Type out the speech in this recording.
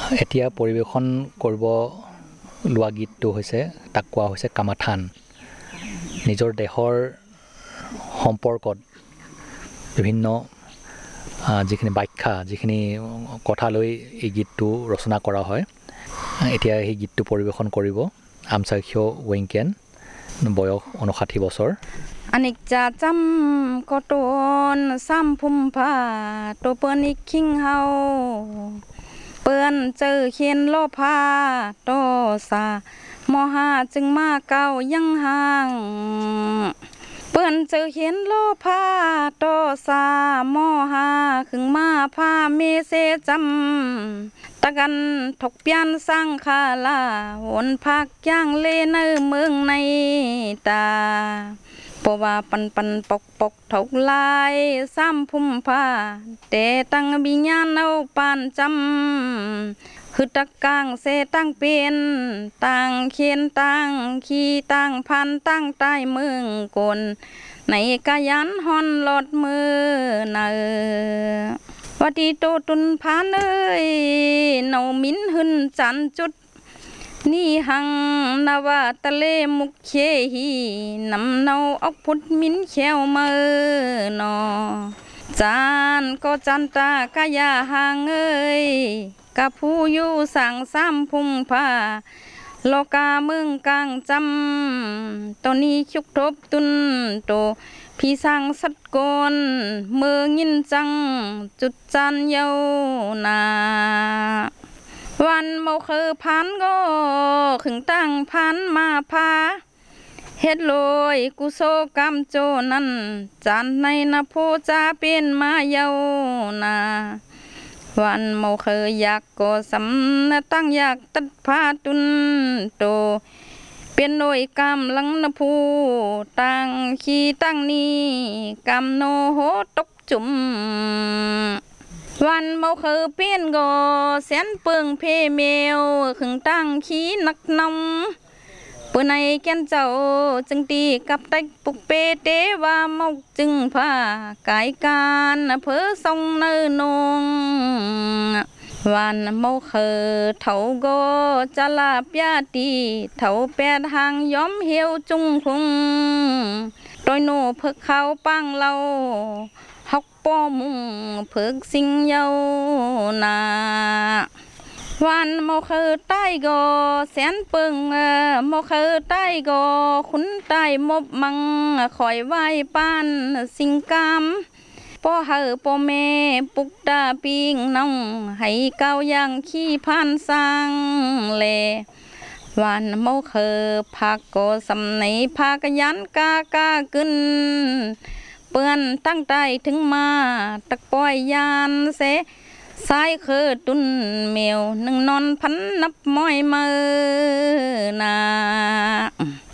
এতিয়া পৰিৱেশন কৰিব লোৱা গীতটো হৈছে তাক কোৱা হৈছে কামাথান। নিজৰ দেহৰ সম্পৰ্কত বিভিন্ন যিখিনি ব্যাখ্যা যিখিনি কথা লৈ এই গীতটো ৰচনা কৰা হয়। এতিয়া সেই গীতটো পৰিৱেশন কৰিব আমচাখ্য ৱেংকেন, বয়স 59 বছৰ। Anikja cham koton sam phum pha to panik king haoเปิ้นเจอเขียนโลภาโตสามอหาจึงมาเก่ายังห่างเปิ้นเจอเขียนโลภาโตสามอหาขึงมาพาเมเสจำตะกันถกเปียนสร้างคาลาวนพักย่างเลในเมืองในตาเพราะว่าปันปกถกลายซ้ำพุ่มผ้าแต่ตั้งบิญญาณเอาปานจำคือตะกางเสตั้งเป็นต่างเขียนต่างขี้ต่างพันตั้งใต้เมืองกนในกายันฮอนหลอดมือเนอวัดีโตตุนพานเอ้ยเนามินหึนจันจุดนี่หังนาวาตะเลมุกเขหีนำเนาออกพุดมินเขียวมือนอจานก็จันตากะยาหางเอ้ยกะผู้อยู่สั่งซ้ำพุ่งผ้าโลกาเมืองกลางจำตอนนี้ชุกทบตุนโตพี่สั่งสัดกนเมืองยินจังจุดจันเยานาวันเมาคือพันก็ขึงตั้งพันมาพาเฮ็ดลอยกุโซกรรมโจนั่นจานในนาโพจาเป็นมาเยานาวันเมาเคยอยากก็สำนัตั้งอยากตัดพาตุนโตเป็นโดยกำลังนาภูตั้งขี้ตั้งนี้กำโนโหตกจุ่มวันเมาคือเปลี่ยนก็แสนเปิงเพเมวขึงตั้งขี้นักนำปืนในแก่นเจ้าจึงตีกับไตปุกเปเตว่าเมาจึงพากายการเพื่อทรงเนินงวันเมาคือเถาก็จะลาบยาตีเถาแปดหางย้อมเหี่ยวจุงคงโดยโนเพิกเขาปังเราฮอกป้อมุงเพิกสิงเยานาวันเมาคือใต้ก็แสนเปิงเมาคือใต้ก็ขุนใต้มบมังคอยไหวปานสิงกามพ่อเฮอพ่อแม่ปุกตาปิงน้องให้เก้ายังขี้พันสร้างแลวันเมาคือพักก็สำในพากยันกากึนเปื้อนตั้งใจถึงมาตะปอยยานเสสายคือตุนเมียวหนึ่งนอนพันนับม้อยมือนา